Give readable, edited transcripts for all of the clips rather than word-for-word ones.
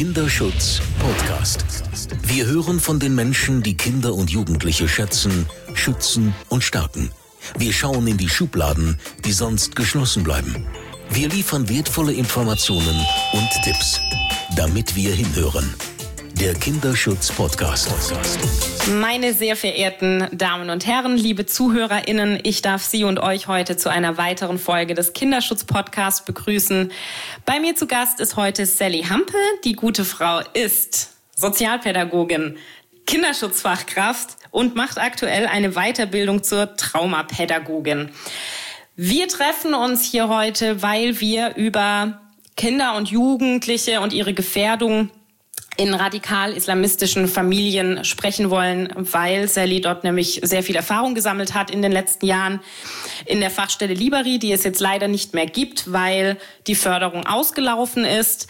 Kinderschutz Podcast. Wir hören von den Menschen, die Kinder und Jugendliche schätzen, schützen und stärken. Wir schauen in die Schubladen, die sonst geschlossen bleiben. Wir liefern wertvolle Informationen und Tipps, damit wir hinhören. Der Kinderschutz Podcast. Meine sehr verehrten Damen und Herren, liebe ZuhörerInnen, ich darf Sie und euch heute zu einer weiteren Folge des Kinderschutz Podcasts begrüßen. Bei mir zu Gast ist heute Sally Hampe. Die gute Frau ist Sozialpädagogin, Kinderschutzfachkraft und macht aktuell eine Weiterbildung zur Traumapädagogin. Wir treffen uns hier heute, weil wir über Kinder und Jugendliche und ihre Gefährdung in radikal-islamistischen Familien sprechen wollen, weil Sally dort nämlich sehr viel Erfahrung gesammelt hat in den letzten Jahren in der Fachstelle Liberi, die es jetzt leider nicht mehr gibt, weil die Förderung ausgelaufen ist.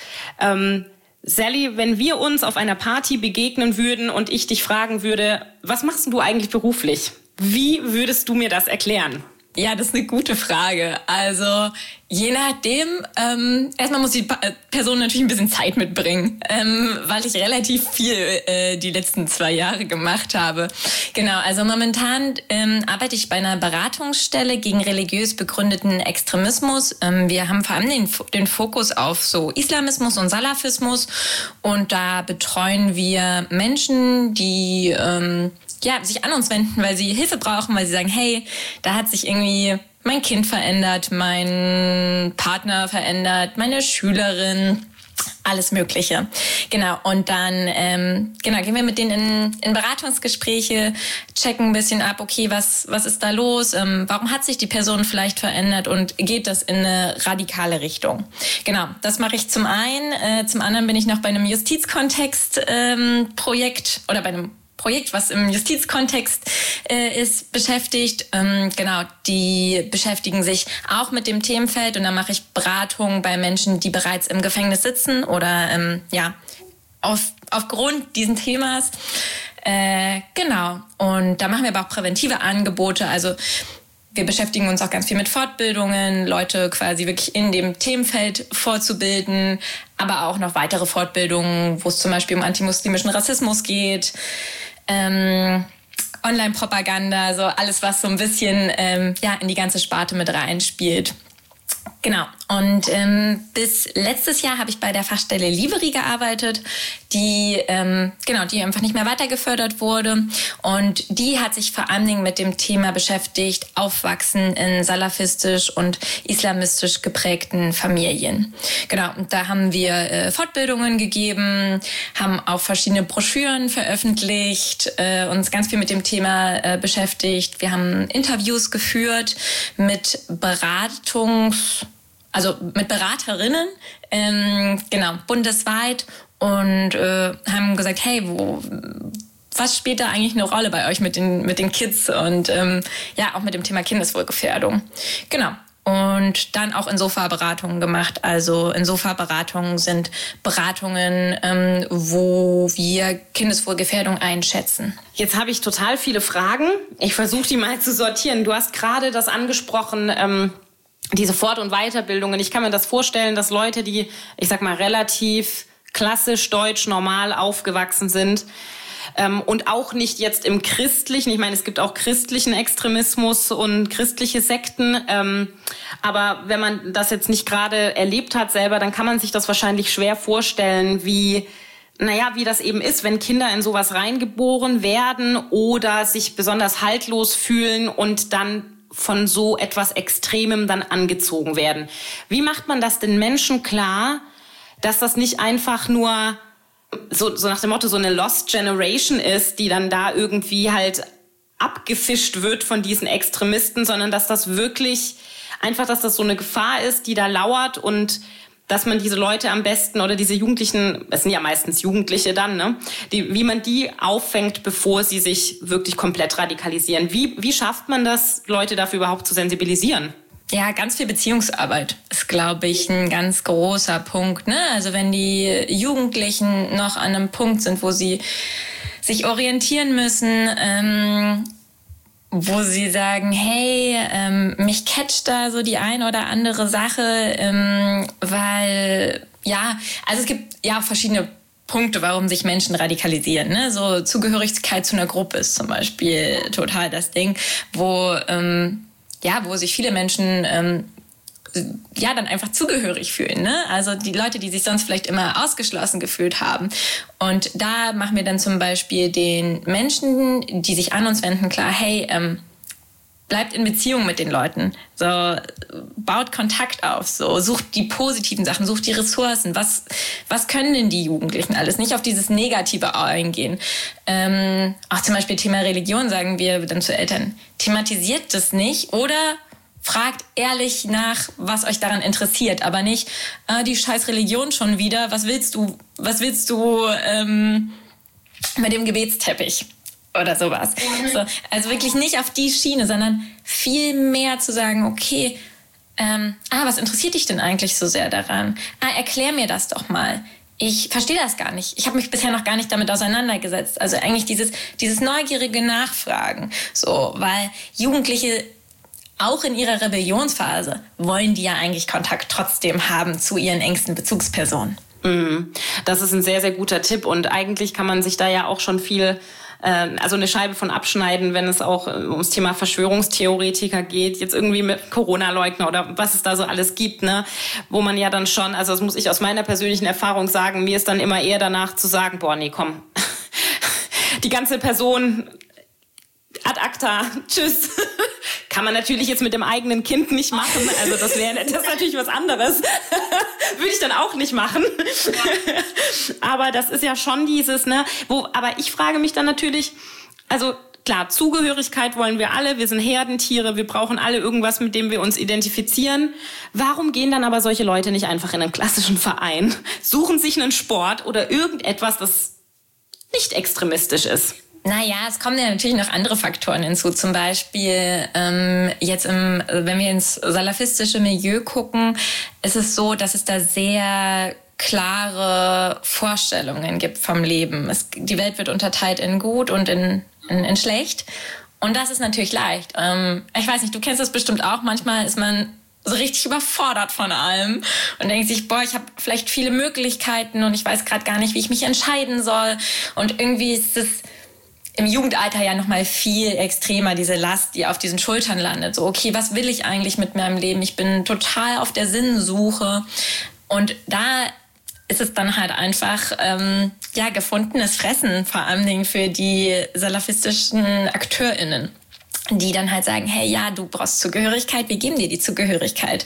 Sally, wenn wir uns auf einer Party begegnen würden und ich dich fragen würde, was machst du eigentlich beruflich? Wie würdest du mir das erklären? Ja, das ist eine gute Frage. Also je nachdem, erstmal muss die Person natürlich ein bisschen Zeit mitbringen, weil ich relativ viel die letzten 2 Jahre gemacht habe. Genau, also momentan arbeite ich bei einer Beratungsstelle gegen religiös begründeten Extremismus. Wir haben vor allem den Fokus auf so Islamismus und Salafismus und da betreuen wir Menschen, die sich an uns wenden, weil sie Hilfe brauchen, weil sie sagen, hey, da hat sich irgendwie mein Kind verändert, mein Partner verändert, meine Schülerin, alles Mögliche. Genau, und dann gehen wir mit denen in Beratungsgespräche, checken ein bisschen ab, okay, was ist da los, warum hat sich die Person vielleicht verändert und geht das in eine radikale Richtung. Genau, das mache ich zum einen. Zum anderen bin ich noch bei einem Justizkontext-Projekt oder bei einem Projekt, was im Justizkontext ist, beschäftigt. Die beschäftigen sich auch mit dem Themenfeld und da mache ich Beratung bei Menschen, die bereits im Gefängnis sitzen oder aufgrund diesen Themas. Und da machen wir aber auch präventive Angebote, also wir beschäftigen uns auch ganz viel mit Fortbildungen, Leute quasi wirklich in dem Themenfeld vorzubilden, aber auch noch weitere Fortbildungen, wo es zum Beispiel um antimuslimischen Rassismus geht, Online-Propaganda, so alles, was so ein bisschen in die ganze Sparte mit reinspielt. Genau. Und bis letztes Jahr habe ich bei der Fachstelle Liberi gearbeitet, die einfach nicht mehr weitergefördert wurde. Und die hat sich vor allen Dingen mit dem Thema beschäftigt, Aufwachsen in salafistisch und islamistisch geprägten Familien. Genau. Und da haben wir Fortbildungen gegeben, haben auch verschiedene Broschüren veröffentlicht, uns ganz viel mit dem Thema beschäftigt. Wir haben Interviews geführt mit mit Beraterinnen, bundesweit und haben gesagt, hey, was spielt da eigentlich eine Rolle bei euch mit den Kids und auch mit dem Thema Kindeswohlgefährdung. Genau. Und dann auch Insofa-Beratungen gemacht. Also Insofa-Beratungen sind Beratungen, wo wir Kindeswohlgefährdung einschätzen. Jetzt habe ich total viele Fragen. Ich versuche die mal zu sortieren. Du hast gerade das angesprochen, diese Fort- und Weiterbildungen. Ich kann mir das vorstellen, dass Leute, die, ich sag mal, relativ klassisch deutsch normal aufgewachsen sind und auch nicht jetzt im christlichen, ich meine, es gibt auch christlichen Extremismus und christliche Sekten, aber wenn man das jetzt nicht gerade erlebt hat selber, dann kann man sich das wahrscheinlich schwer vorstellen, wie das eben ist, wenn Kinder in sowas reingeboren werden oder sich besonders haltlos fühlen und dann von so etwas Extremem dann angezogen werden. Wie macht man das den Menschen klar, dass das nicht einfach nur so nach dem Motto so eine Lost Generation ist, die dann da irgendwie halt abgefischt wird von diesen Extremisten, sondern dass das wirklich einfach, dass das so eine Gefahr ist, die da lauert und dass man diese Leute am besten oder diese Jugendlichen, es sind ja meistens Jugendliche dann, ne, wie man die auffängt, bevor sie sich wirklich komplett radikalisieren. Wie schafft man das, Leute dafür überhaupt zu sensibilisieren? Ja, ganz viel Beziehungsarbeit ist, glaube ich, ein ganz großer Punkt, ne? Also wenn die Jugendlichen noch an einem Punkt sind, wo sie sich orientieren müssen, wo sie sagen, hey, mich catcht da so die eine oder andere Sache, weil, also es gibt ja verschiedene Punkte, warum sich Menschen radikalisieren. Ne? So Zugehörigkeit zu einer Gruppe ist zum Beispiel total das Ding, wo sich viele Menschen dann einfach zugehörig fühlen. Ne? Also die Leute, die sich sonst vielleicht immer ausgeschlossen gefühlt haben. Und da machen wir dann zum Beispiel den Menschen, die sich an uns wenden, klar, hey, bleibt in Beziehung mit den Leuten, so baut Kontakt auf, so sucht die positiven Sachen, sucht die Ressourcen. Was können denn die Jugendlichen alles? Nicht auf dieses Negative eingehen. Auch zum Beispiel Thema Religion sagen wir dann zu Eltern, thematisiert das nicht oder fragt ehrlich nach, was euch daran interessiert, aber nicht die scheiß Religion schon wieder. Was willst du mit dem Gebetsteppich? Oder sowas. So, also wirklich nicht auf die Schiene, sondern viel mehr zu sagen, okay, was interessiert dich denn eigentlich so sehr daran? Erklär mir das doch mal. Ich verstehe das gar nicht. Ich habe mich bisher noch gar nicht damit auseinandergesetzt. Also eigentlich dieses neugierige Nachfragen. So, weil Jugendliche auch in ihrer Rebellionsphase wollen die ja eigentlich Kontakt trotzdem haben zu ihren engsten Bezugspersonen. Das ist ein sehr, sehr guter Tipp und eigentlich kann man sich da ja auch schon viel eine Scheibe von abschneiden, wenn es auch ums Thema Verschwörungstheoretiker geht, jetzt irgendwie mit Corona-Leugner oder was es da so alles gibt, ne, wo man ja dann schon, also das muss ich aus meiner persönlichen Erfahrung sagen, mir ist dann immer eher danach zu sagen, boah, nee, komm, die ganze Person ad acta, tschüss. Kann man natürlich jetzt mit dem eigenen Kind nicht machen. Also das ist natürlich was anderes. Würde ich dann auch nicht machen. Aber das ist ja schon dieses, ne, aber ich frage mich dann natürlich, also klar, Zugehörigkeit wollen wir alle, wir sind Herdentiere, wir brauchen alle irgendwas, mit dem wir uns identifizieren. Warum gehen dann aber solche Leute nicht einfach in einen klassischen Verein, suchen sich einen Sport oder irgendetwas, das nicht extremistisch ist? Naja, es kommen ja natürlich noch andere Faktoren hinzu. Zum Beispiel wenn wir ins salafistische Milieu gucken, ist es so, dass es da sehr klare Vorstellungen gibt vom Leben. Die Welt wird unterteilt in gut und in schlecht. Und das ist natürlich leicht. Ich weiß nicht, du kennst das bestimmt auch. Manchmal ist man so richtig überfordert von allem und denkt sich, boah, ich habe vielleicht viele Möglichkeiten und ich weiß gerade gar nicht, wie ich mich entscheiden soll. Und irgendwie ist es im Jugendalter ja nochmal viel extremer, diese Last, die auf diesen Schultern landet. So, okay, was will ich eigentlich mit meinem Leben? Ich bin total auf der Sinnsuche. Und da ist es dann halt einfach gefundenes Fressen, vor allem Dingen für die salafistischen AkteurInnen, die dann halt sagen, hey, ja, du brauchst Zugehörigkeit, wir geben dir die Zugehörigkeit.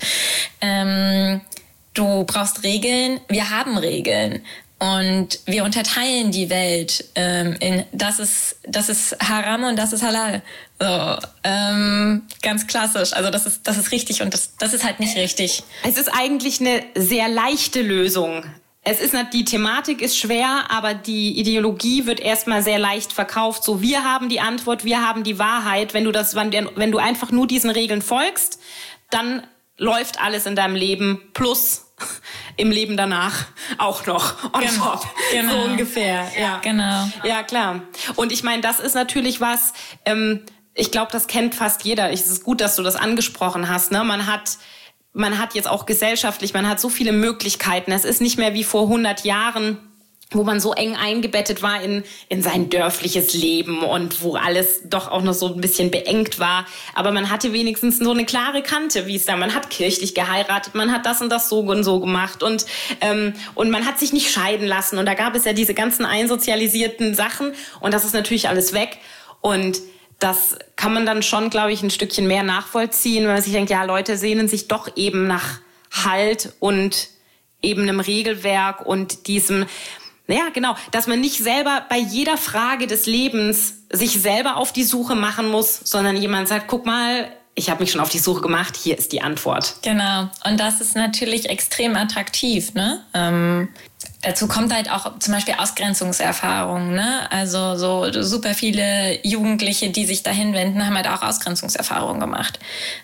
Du brauchst Regeln, wir haben Regeln. Und wir unterteilen die Welt in das ist Haram und das ist Halal. So, ganz klassisch. Also das ist richtig und das ist halt nicht richtig. Es ist eigentlich eine sehr leichte Lösung. Die Thematik ist schwer, aber die Ideologie wird erstmal sehr leicht verkauft. So, wir haben die Antwort, wir haben die Wahrheit. Wenn du einfach nur diesen Regeln folgst, dann läuft alles in deinem Leben plus im Leben danach auch noch on top. Genau. So ungefähr. Ja, genau. Ja, klar. Und ich meine, das ist natürlich was, ich glaube, das kennt fast jeder. Es ist gut, dass du das angesprochen hast. Ne? Man hat jetzt auch gesellschaftlich, man hat so viele Möglichkeiten. Es ist nicht mehr wie vor 100 Jahren, wo man so eng eingebettet war in sein dörfliches Leben und wo alles doch auch noch so ein bisschen beengt war. Aber man hatte wenigstens so eine klare Kante, wie es da, man hat kirchlich geheiratet, man hat das und das so und so gemacht und man hat sich nicht scheiden lassen. Und da gab es ja diese ganzen einsozialisierten Sachen und das ist natürlich alles weg. Und das kann man dann schon, glaube ich, ein Stückchen mehr nachvollziehen, wenn man sich denkt, ja, Leute sehnen sich doch eben nach Halt und eben einem Regelwerk und diesem, ja, genau, dass man nicht selber bei jeder Frage des Lebens sich selber auf die Suche machen muss, sondern jemand sagt, guck mal, ich habe mich schon auf die Suche gemacht, hier ist die Antwort. Genau, und das ist natürlich extrem attraktiv, ne? Dazu kommt halt auch zum Beispiel Ausgrenzungserfahrung, ne? Also so super viele Jugendliche, die sich dahin wenden, haben halt auch Ausgrenzungserfahrungen gemacht.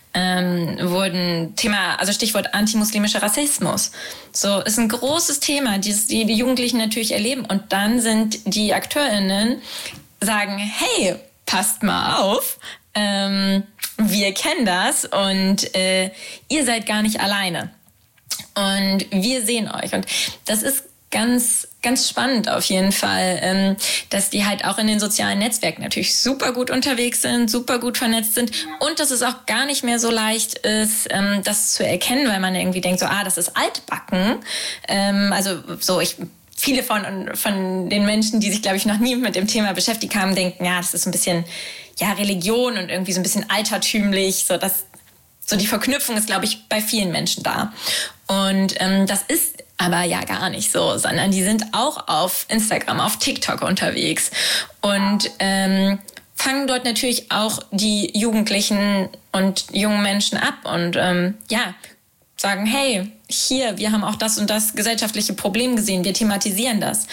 Stichwort antimuslimischer Rassismus. So, ist ein großes Thema, die Jugendlichen natürlich erleben. Und dann sind die AkteurInnen, sagen, hey, passt mal auf, wir kennen das und ihr seid gar nicht alleine. Und wir sehen euch. Und das ist ganz, ganz spannend auf jeden Fall, dass die halt auch in den sozialen Netzwerken natürlich super gut unterwegs sind, super gut vernetzt sind und dass es auch gar nicht mehr so leicht ist, das zu erkennen, weil man irgendwie denkt, so, das ist altbacken. Viele von den Menschen, die sich, glaube ich, noch nie mit dem Thema beschäftigt haben, denken, ja, das ist ein bisschen, ja, Religion und irgendwie so ein bisschen altertümlich, so die Verknüpfung ist, glaube ich, bei vielen Menschen da. Und das ist aber ja gar nicht so, sondern die sind auch auf Instagram, auf TikTok unterwegs und fangen dort natürlich auch die Jugendlichen und jungen Menschen ab und sagen, hey, hier, wir haben auch das und das gesellschaftliche Problem gesehen, wir thematisieren das.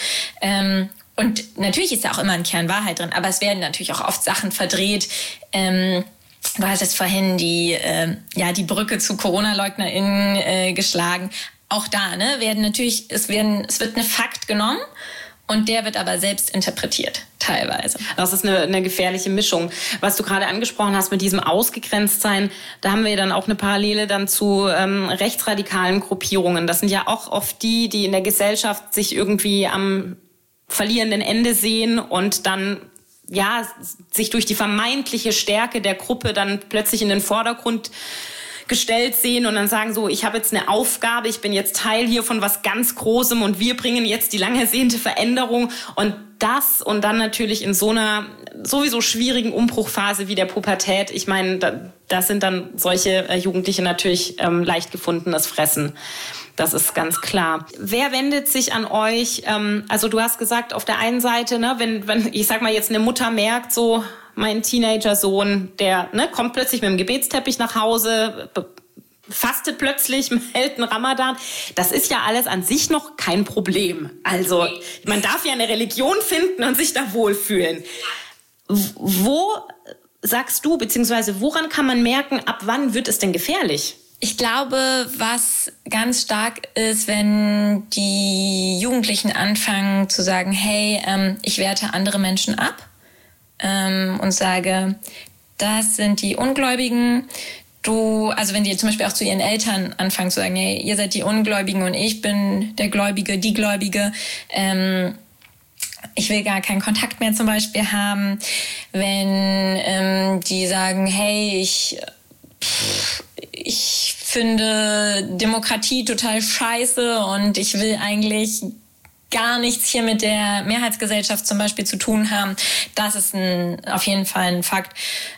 Und natürlich ist da auch immer ein Kern Wahrheit drin, aber es werden natürlich auch oft Sachen verdreht. Du hattest vorhin die Brücke zu Corona-LeugnerInnen geschlagen. Auch da, es wird ein Fakt genommen und der wird aber selbst interpretiert, teilweise. Das ist eine gefährliche Mischung. Was du gerade angesprochen hast mit diesem Ausgegrenztsein, da haben wir dann auch eine Parallele dann zu rechtsradikalen Gruppierungen. Das sind ja auch oft die in der Gesellschaft sich irgendwie am verlierenden Ende sehen und dann sich durch die vermeintliche Stärke der Gruppe dann plötzlich in den Vordergrund gestellt sehen und dann sagen so, ich habe jetzt eine Aufgabe, ich bin jetzt Teil hier von was ganz Großem und wir bringen jetzt die lang ersehnte Veränderung und dann natürlich in so einer sowieso schwierigen Umbruchphase wie der Pubertät. Ich meine, das sind dann solche Jugendliche natürlich leicht gefundenes Fressen. Das ist ganz klar. Wer wendet sich an euch? Also du hast gesagt, auf der einen Seite, wenn ich sag mal jetzt eine Mutter merkt, so mein Teenager-Sohn, der kommt plötzlich mit dem Gebetsteppich nach Hause, fastet plötzlich, hält einen Ramadan. Das ist ja alles an sich noch kein Problem. Also man darf ja eine Religion finden und sich da wohlfühlen. Wo sagst du, beziehungsweise woran kann man merken, ab wann wird es denn gefährlich? Ich glaube, was ganz stark ist, wenn die Jugendlichen anfangen zu sagen, hey, ich werte andere Menschen ab und sage, das sind die Ungläubigen. Also wenn die zum Beispiel auch zu ihren Eltern anfangen zu sagen, hey, ihr seid die Ungläubigen und ich bin der Gläubige, die Gläubige. Ich will gar keinen Kontakt mehr zum Beispiel haben. Wenn die sagen, hey, ich finde Demokratie total scheiße und ich will eigentlich gar nichts hier mit der Mehrheitsgesellschaft zum Beispiel zu tun haben. Das ist auf jeden Fall ein Fakt.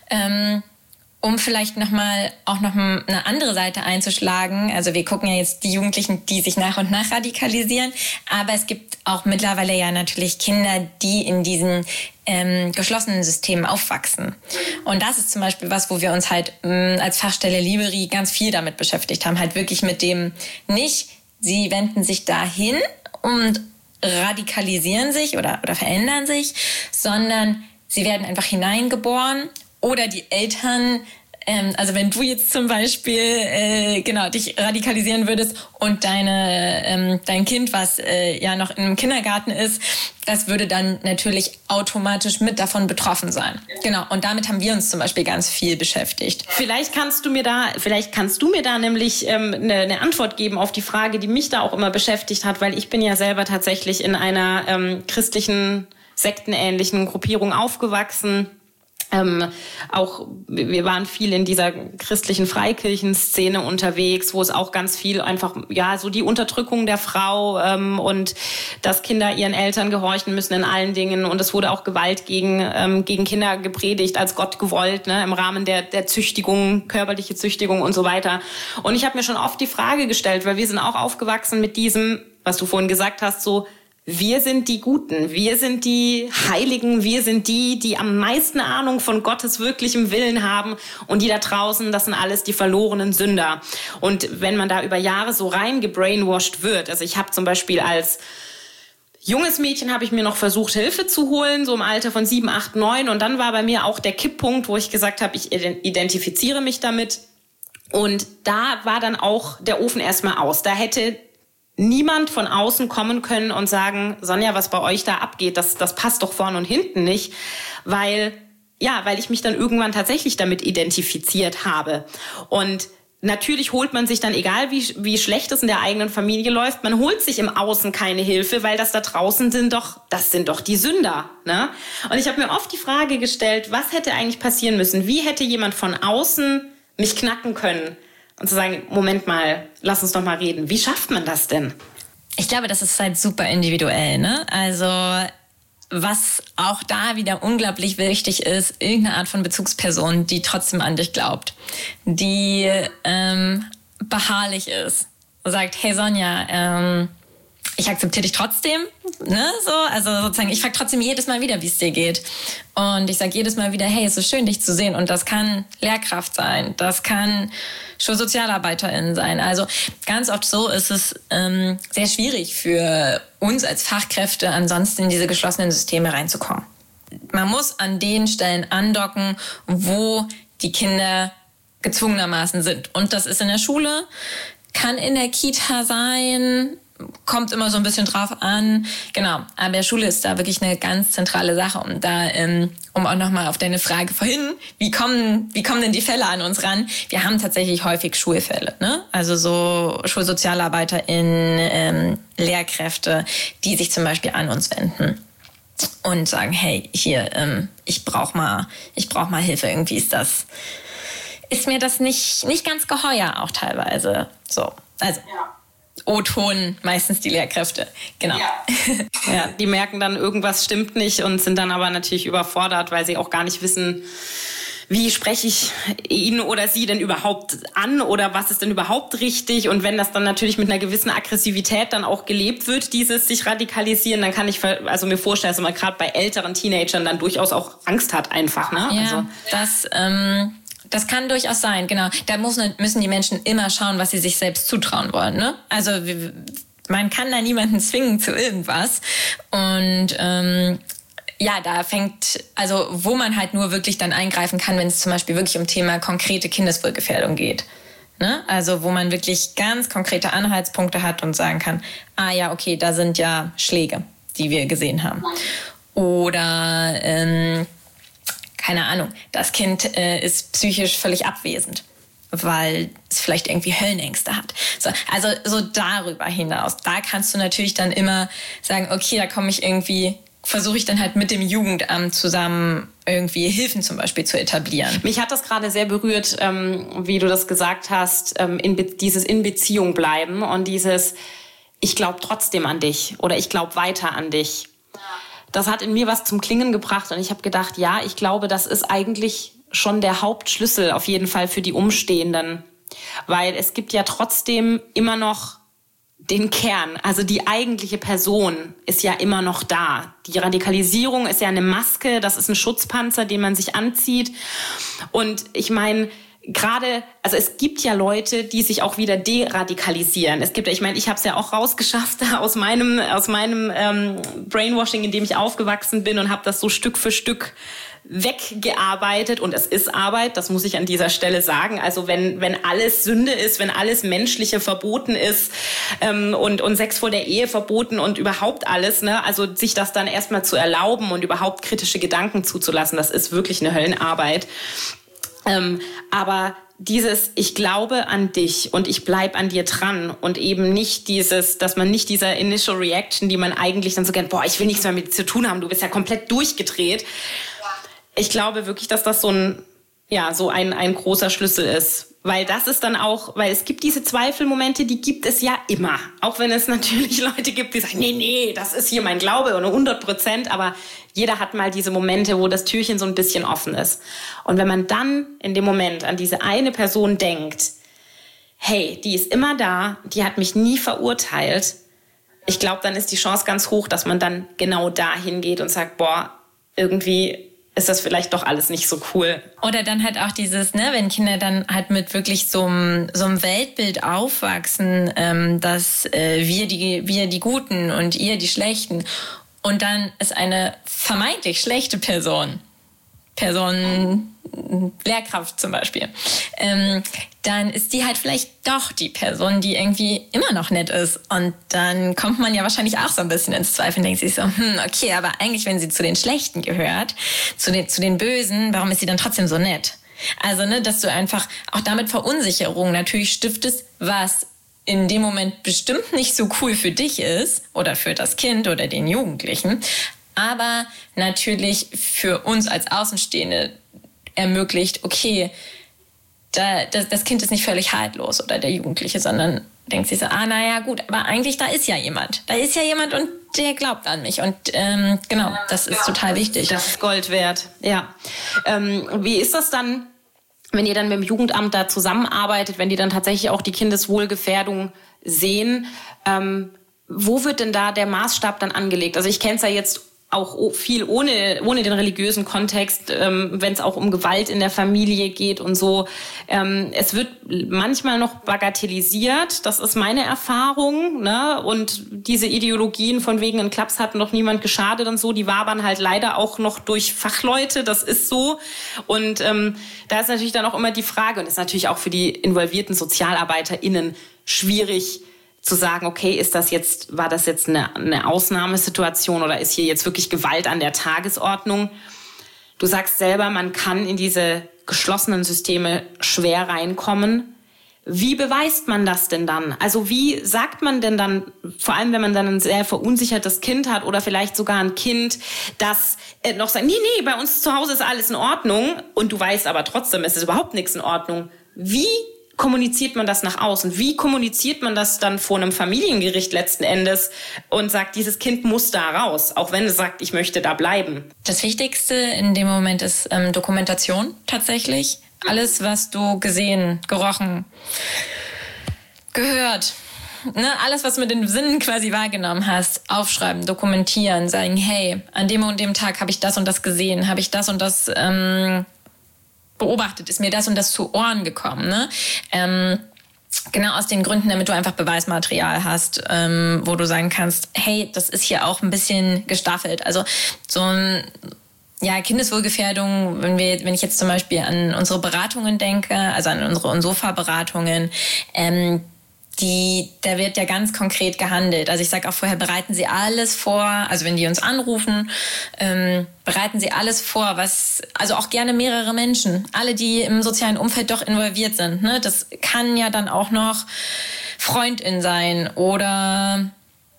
Um vielleicht noch eine andere Seite einzuschlagen. Also wir gucken ja jetzt die Jugendlichen, die sich nach und nach radikalisieren. Aber es gibt auch mittlerweile ja natürlich Kinder, die in diesen geschlossenen Systemen aufwachsen. Und das ist zum Beispiel was, wo wir uns halt als Fachstelle Liberi ganz viel damit beschäftigt haben. Halt wirklich mit dem nicht, sie wenden sich dahin und radikalisieren sich oder verändern sich, sondern sie werden einfach hineingeboren oder die Eltern, also wenn du jetzt zum Beispiel dich radikalisieren würdest und dein Kind, was ja noch im Kindergarten ist, das würde dann natürlich automatisch mit davon betroffen sein. Genau, und damit haben wir uns zum Beispiel ganz viel beschäftigt. Vielleicht kannst du mir da nämlich eine Antwort geben auf die Frage, die mich da auch immer beschäftigt hat, weil ich bin ja selber tatsächlich in einer christlichen, sektenähnlichen Gruppierung aufgewachsen. Auch wir waren viel in dieser christlichen Freikirchenszene unterwegs, wo es auch ganz viel einfach, so die Unterdrückung der Frau und dass Kinder ihren Eltern gehorchen müssen in allen Dingen. Und es wurde auch Gewalt gegen Kinder gepredigt, als Gott gewollt, im Rahmen der Züchtigung, körperliche Züchtigung und so weiter. Und ich habe mir schon oft die Frage gestellt, weil wir sind auch aufgewachsen mit diesem, was du vorhin gesagt hast, so, wir sind die Guten, wir sind die Heiligen, wir sind die am meisten Ahnung von Gottes wirklichem Willen haben und die da draußen, das sind alles die verlorenen Sünder. Und wenn man da über Jahre so rein gebrainwashed wird, also ich habe zum Beispiel als junges Mädchen habe ich mir noch versucht, Hilfe zu holen, so im Alter von 7, 8, 9 und dann war bei mir auch der Kipppunkt, wo ich gesagt habe, ich identifiziere mich damit und da war dann auch der Ofen erstmal aus. Da hätte niemand von außen kommen können und sagen, Sonja, was bei euch da abgeht, das passt doch vorne und hinten nicht, weil ich mich dann irgendwann tatsächlich damit identifiziert habe. Und natürlich holt man sich dann, egal wie schlecht es in der eigenen Familie läuft, man holt sich im Außen keine Hilfe, weil das da draußen sind doch die Sünder. Ne? Und ich habe mir oft die Frage gestellt, was hätte eigentlich passieren müssen? Wie hätte jemand von außen mich knacken können? Und zu sagen, Moment mal, lass uns doch mal reden. Wie schafft man das denn? Ich glaube, das ist halt super individuell, ne? Also was auch da wieder unglaublich wichtig ist, irgendeine Art von Bezugsperson, die trotzdem an dich glaubt, die beharrlich ist und sagt, hey Sonja, ich akzeptiere dich trotzdem, ne, so, also sozusagen, ich frage trotzdem jedes Mal wieder, wie es dir geht. Und ich sage jedes Mal wieder, hey, es ist schön, dich zu sehen. Und das kann Lehrkraft sein, das kann Schulsozialarbeiterin sein. Also ganz oft so ist es sehr schwierig für uns als Fachkräfte ansonsten in diese geschlossenen Systeme reinzukommen. Man muss an den Stellen andocken, wo die Kinder gezwungenermaßen sind. Und das ist in der Schule, kann in der Kita sein, kommt immer so ein bisschen drauf an. Genau, aber der Schule ist da wirklich eine ganz zentrale Sache. Und da, um auch nochmal auf deine Frage vorhin, wie kommen denn die Fälle an uns ran? Wir haben tatsächlich häufig Schulfälle, ne? Also so SchulsozialarbeiterInnen, Lehrkräfte, die sich zum Beispiel an uns wenden und sagen, hey, hier, ich brauch mal Hilfe. Irgendwie ist mir das nicht ganz geheuer auch teilweise. So, also. Ja. O-Ton, meistens die Lehrkräfte, genau. Ja. Ja, die merken dann, irgendwas stimmt nicht und sind dann aber natürlich überfordert, weil sie auch gar nicht wissen, wie spreche ich ihn oder sie denn überhaupt an oder was ist denn überhaupt richtig? Und wenn das dann natürlich mit einer gewissen Aggressivität dann auch gelebt wird, dieses sich radikalisieren, dann kann ich mir vorstellen, dass man gerade bei älteren Teenagern dann durchaus auch Angst hat einfach. Ne? Ja, also, das kann durchaus sein, genau. Da müssen die Menschen immer schauen, was sie sich selbst zutrauen wollen. Ne? Also man kann da niemanden zwingen zu irgendwas. Und da wo man halt nur wirklich dann eingreifen kann, wenn es zum Beispiel wirklich um Thema konkrete Kindeswohlgefährdung geht. Ne? Also wo man wirklich ganz konkrete Anhaltspunkte hat und sagen kann, okay, da sind ja Schläge, die wir gesehen haben. Oder keine Ahnung, das Kind ist psychisch völlig abwesend, weil es vielleicht irgendwie Höllenängste hat. So, also so darüber hinaus, da kannst du natürlich dann immer sagen, okay, versuche ich dann halt mit dem Jugendamt zusammen irgendwie Hilfen zum Beispiel zu etablieren. Mich hat das gerade sehr berührt, wie du das gesagt hast, dieses in Beziehung bleiben und dieses, ich glaube trotzdem an dich oder ich glaube weiter an dich. Das hat in mir was zum Klingen gebracht und ich habe gedacht, ja, ich glaube, das ist eigentlich schon der Hauptschlüssel auf jeden Fall für die Umstehenden. Weil es gibt ja trotzdem immer noch den Kern, also die eigentliche Person ist ja immer noch da. Die Radikalisierung ist ja eine Maske, das ist ein Schutzpanzer, den man sich anzieht. Und ich meine, es gibt ja Leute, die sich auch wieder deradikalisieren. Ich habe es ja auch rausgeschafft aus meinem Brainwashing, in dem ich aufgewachsen bin und habe das so Stück für Stück weggearbeitet. Und es ist Arbeit, das muss ich an dieser Stelle sagen. Also wenn alles Sünde ist, wenn alles Menschliche verboten ist und Sex vor der Ehe verboten und überhaupt alles, ne, also sich das dann erstmal zu erlauben und überhaupt kritische Gedanken zuzulassen, das ist wirklich eine Höllenarbeit. Aber dieses, ich glaube an dich und ich bleib an dir dran und eben nicht dass man nicht dieser Initial Reaction, die man eigentlich dann so kennt, ich will nichts mehr mit dir zu tun haben, du bist ja komplett durchgedreht. Ich glaube wirklich, dass das so ein großer Schlüssel ist. Weil das ist dann auch, weil es gibt diese Zweifelmomente, die gibt es ja immer. Auch wenn es natürlich Leute gibt, die sagen, nee, das ist hier mein Glaube und 100%, aber jeder hat mal diese Momente, wo das Türchen so ein bisschen offen ist. Und wenn man dann in dem Moment an diese eine Person denkt, hey, die ist immer da, die hat mich nie verurteilt, ich glaube, dann ist die Chance ganz hoch, dass man dann genau dahin geht und sagt, irgendwie ist das vielleicht doch alles nicht so cool. Oder dann halt auch dieses, ne, wenn Kinder dann halt mit wirklich so einem Weltbild aufwachsen, dass wir die Guten und ihr die Schlechten. Und dann ist eine vermeintlich schlechte Person, Lehrkraft zum Beispiel, dann ist die halt vielleicht doch die Person, die irgendwie immer noch nett ist. Und dann kommt man ja wahrscheinlich auch so ein bisschen ins Zweifeln, denkt sich so, okay, aber eigentlich, wenn sie zu den Schlechten gehört, zu den Bösen, warum ist sie dann trotzdem so nett? Also, dass du einfach auch damit Verunsicherung natürlich stiftest, was in dem Moment bestimmt nicht so cool für dich ist oder für das Kind oder den Jugendlichen, aber natürlich für uns als Außenstehende ermöglicht, okay, das Kind ist nicht völlig haltlos oder der Jugendliche, sondern denkt sich so, naja gut, aber eigentlich da ist ja jemand. Da ist ja jemand und der glaubt an mich. Und genau, das ist total wichtig. Das ist Gold wert, ja. Wie ist das dann, wenn ihr dann mit dem Jugendamt da zusammenarbeitet, wenn die dann tatsächlich auch die Kindeswohlgefährdung sehen? Wo wird denn da der Maßstab dann angelegt? Also ich kenne es ja jetzt auch viel ohne den religiösen Kontext, wenn es auch um Gewalt in der Familie geht und so. Es wird manchmal noch bagatellisiert, das ist meine Erfahrung, ne? Und diese Ideologien von wegen ein Klaps hat noch niemand geschadet und so, die wabern halt leider auch noch durch Fachleute, das ist so. Und da ist natürlich dann auch immer die Frage, und das ist natürlich auch für die involvierten SozialarbeiterInnen schwierig, zu sagen, okay, war das jetzt eine Ausnahmesituation oder ist hier jetzt wirklich Gewalt an der Tagesordnung? Du sagst selber, man kann in diese geschlossenen Systeme schwer reinkommen. Wie beweist man das denn dann? Also wie sagt man denn dann, vor allem wenn man dann ein sehr verunsichertes Kind hat oder vielleicht sogar ein Kind, das noch sagt, nee, bei uns zu Hause ist alles in Ordnung und du weißt aber trotzdem, es ist überhaupt nichts in Ordnung. Wie kommuniziert man das nach außen? Wie kommuniziert man das dann vor einem Familiengericht letzten Endes und sagt, dieses Kind muss da raus, auch wenn es sagt, ich möchte da bleiben? Das Wichtigste in dem Moment ist Dokumentation tatsächlich. Alles, was du gesehen, gerochen, gehört, alles, was du mit den Sinnen quasi wahrgenommen hast, aufschreiben, dokumentieren, sagen, hey, an dem und dem Tag habe ich das und das gesehen, habe ich das und das beobachtet, ist mir das und das zu Ohren gekommen. Ne? Genau aus den Gründen, damit du einfach Beweismaterial hast, wo du sagen kannst, hey, das ist hier auch ein bisschen gestaffelt. Also so ein Kindeswohlgefährdung, wenn ich jetzt zum Beispiel an unsere Beratungen denke, also an unsere UNSOFA-Beratungen, da wird ja ganz konkret gehandelt. Also ich sage auch vorher, bereiten Sie alles vor, also wenn die uns anrufen, bereiten Sie alles vor, also auch gerne mehrere Menschen, alle, die im sozialen Umfeld doch involviert sind. Ne? Das kann ja dann auch noch Freundin sein oder,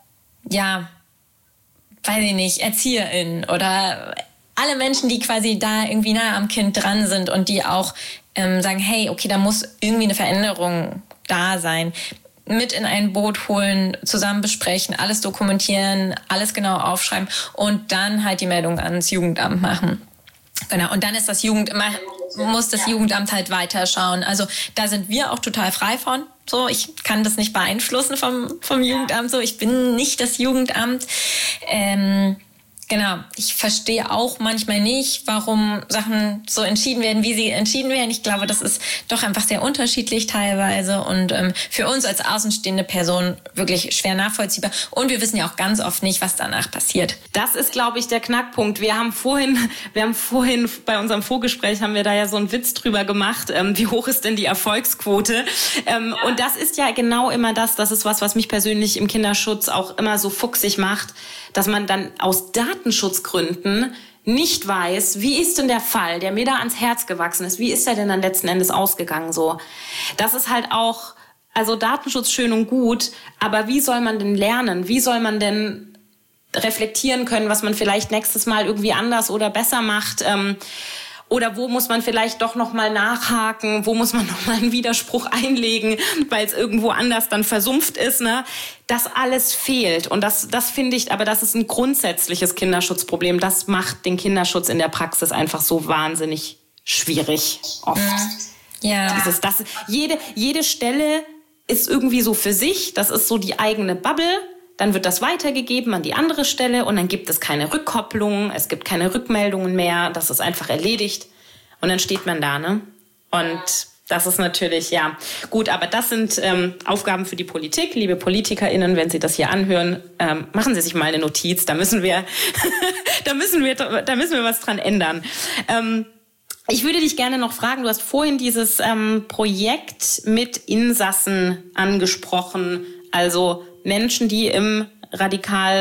weiß ich nicht, Erzieherin oder alle Menschen, die quasi da irgendwie nah am Kind dran sind und die auch sagen, hey, okay, da muss irgendwie eine Veränderung da sein. Mit in ein Boot holen, zusammen besprechen, alles dokumentieren, alles genau aufschreiben und dann halt die Meldung ans Jugendamt machen. Genau. Und dann ist muss das Jugendamt halt weiterschauen. Also da sind wir auch total frei von. So, ich kann das nicht beeinflussen vom Jugendamt. So, ich bin nicht das Jugendamt. Genau, ich verstehe auch manchmal nicht, warum Sachen so entschieden werden, wie sie entschieden werden. Ich glaube, das ist doch einfach sehr unterschiedlich teilweise und für uns als außenstehende Person wirklich schwer nachvollziehbar. Und wir wissen ja auch ganz oft nicht, was danach passiert. Das ist, glaube ich, der Knackpunkt. Wir haben vorhin bei unserem Vorgespräch haben wir da ja so einen Witz drüber gemacht, wie hoch ist denn die Erfolgsquote? Und das ist ja genau immer das ist was mich persönlich im Kinderschutz auch immer so fuchsig macht, dass man dann aus Datenschutzgründen nicht weiß, wie ist denn der Fall, der mir da ans Herz gewachsen ist, wie ist der denn dann letzten Endes ausgegangen so? Das ist halt auch, also Datenschutz schön und gut, aber wie soll man denn lernen? Wie soll man denn reflektieren können, was man vielleicht nächstes Mal irgendwie anders oder besser macht? Oder wo muss man vielleicht doch noch mal nachhaken? Wo muss man noch mal einen Widerspruch einlegen, weil es irgendwo anders dann versumpft ist? Ne? Das alles fehlt. Und das finde ich, aber das ist ein grundsätzliches Kinderschutzproblem. Das macht den Kinderschutz in der Praxis einfach so wahnsinnig schwierig oft. Ja. Jede Stelle ist irgendwie so für sich. Das ist so die eigene Bubble. Dann wird das weitergegeben an die andere Stelle und dann gibt es keine Rückkopplung, es gibt keine Rückmeldungen mehr, das ist einfach erledigt und dann steht man da, ne? Und das ist natürlich, ja, gut, aber das sind Aufgaben für die Politik. Liebe PolitikerInnen, wenn Sie das hier anhören, machen Sie sich mal eine Notiz, da müssen wir was dran ändern. Ich würde dich gerne noch fragen, du hast vorhin dieses Projekt mit Insassen angesprochen, also Menschen, die im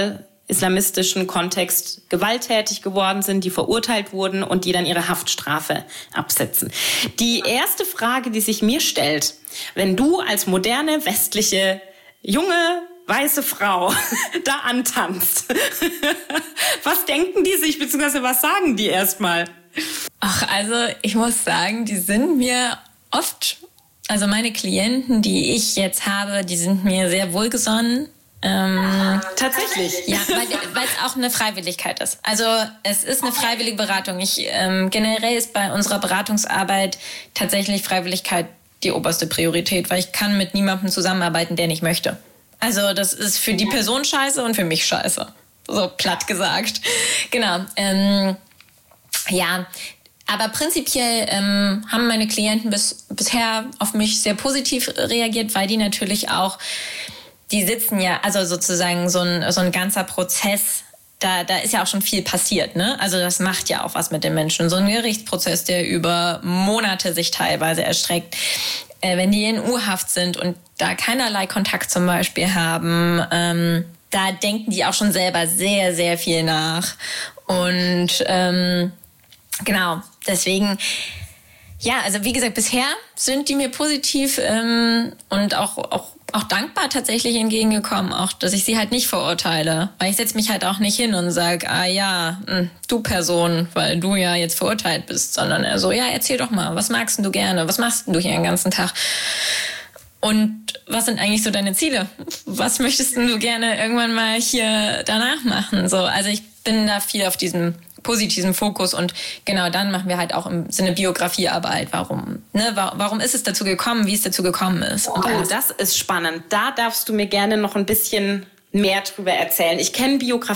islamistischen Kontext gewalttätig geworden sind, die verurteilt wurden und die dann ihre Haftstrafe absetzen. Die erste Frage, die sich mir stellt, wenn du als moderne, westliche, junge, weiße Frau da antanzt, was denken die sich, beziehungsweise was sagen die erstmal? Ach, also ich muss sagen, die sind mir oft, also meine Klienten, die ich jetzt habe, die sind mir sehr wohlgesonnen. Tatsächlich? Ja, weil es auch eine Freiwilligkeit ist. Also es ist eine freiwillige Beratung. Generell ist bei unserer Beratungsarbeit tatsächlich Freiwilligkeit die oberste Priorität, weil ich kann mit niemandem zusammenarbeiten, der nicht möchte. Also das ist für die Person scheiße und für mich scheiße. So platt gesagt. Genau. Ja, aber prinzipiell haben meine Klienten bisher auf mich sehr positiv reagiert, weil die natürlich auch, die sitzen ja, also sozusagen so ein ganzer Prozess, da ist ja auch schon viel passiert, ne? Also das macht ja auch was mit den Menschen. So ein Gerichtsprozess, der über Monate sich teilweise erstreckt. Wenn die in U-Haft sind und da keinerlei Kontakt zum Beispiel haben, da denken die auch schon selber sehr, sehr viel nach. Und genau, deswegen, ja, also wie gesagt, bisher sind die mir positiv und auch dankbar tatsächlich entgegengekommen, auch dass ich sie halt nicht verurteile. Weil ich setze mich halt auch nicht hin und sage, du Person, weil du ja jetzt verurteilt bist, sondern eher so, ja, erzähl doch mal, was magst du gerne, was machst du hier den ganzen Tag? Und was sind eigentlich so deine Ziele? Was möchtest du gerne irgendwann mal hier danach machen? So, also ich bin da viel auf diesem positiven Fokus und genau dann machen wir halt auch im Sinne Biografiearbeit. Warum ist es dazu gekommen, wie es dazu gekommen ist? Und das ist spannend. Da darfst du mir gerne noch ein bisschen mehr drüber erzählen. Ich kenne